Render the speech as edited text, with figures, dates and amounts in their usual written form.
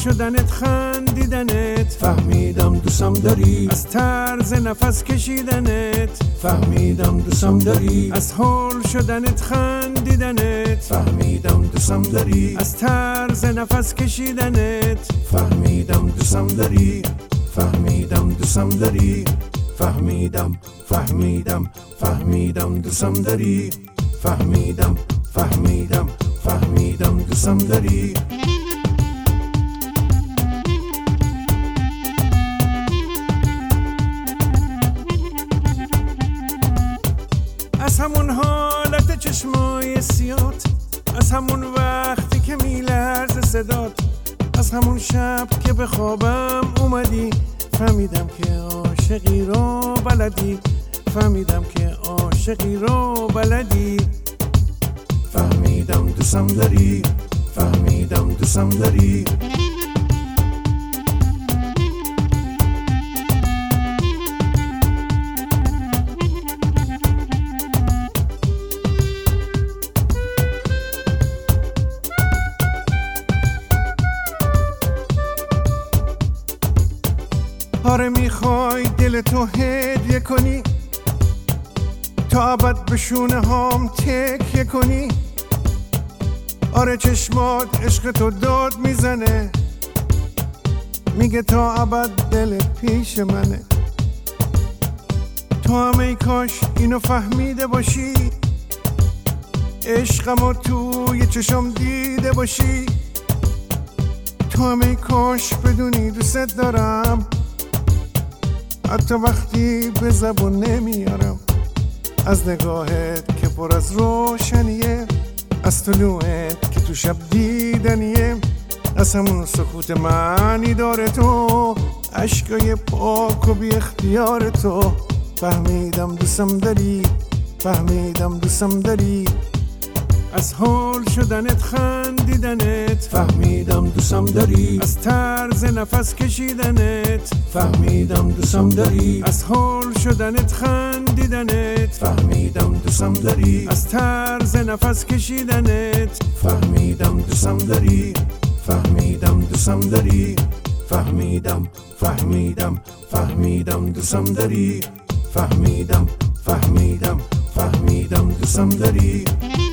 شدنت خندیدنت، فهمیدم دوستم داری. از طرز نفس کشیدنت، فهمیدم دوستم داری. از هول شدنت خندیدنت، فهمیدم دوستم داری. از طرز نفس کشیدنت، فهمیدم دوستم داری. فهمیدم دوستم داری. فهمیدم دوستم داری. فهمیدم دوستم داری. از همون حالت چشمای سیات، از همون وقتی که میلرزه صدات، از همون شب که به خوابم اومدی، فهمیدم که عاشقی رو بلدی، فهمیدم که عاشقی رو بلدی. فهمیدم دوستم داری. فهمیدم دوستم داری. آره میخوای دل تو هدیه کنی، تا ابد به شونه هام تکیه کنی. آره چشمات عشق تو داد میزنه، میگه تا ابد دل پیش منه. تو هم ای کاش اینو فهمیده باشی، عشقمو توی چشم دیده باشی. تو هم ای کاش بدونی دوست دارم، حتی وقتی به زبون نمیارم. از نگاهت که پر از روشنیه، از طلوعت که تو شب دیدنیه، از همون سکوت معنی داره تو، عشقای پاک و بی اختیار تو. فهمیدم دوستم داری. فهمیدم دوستم داری. از هول شدنت خندیدنت، فهمیدم دوستم داری. از طرز نفس کشیدنت، فهمیدم دوستم داری. از هول شدنت خندیدنت، فهمیدم دوستم داری. از طرز نفس کشیدنت، فهمیدم دوستم داری. فهمیدم دوستم داری. فهمیدم دوستم داری. فهمیدم دوستم داری.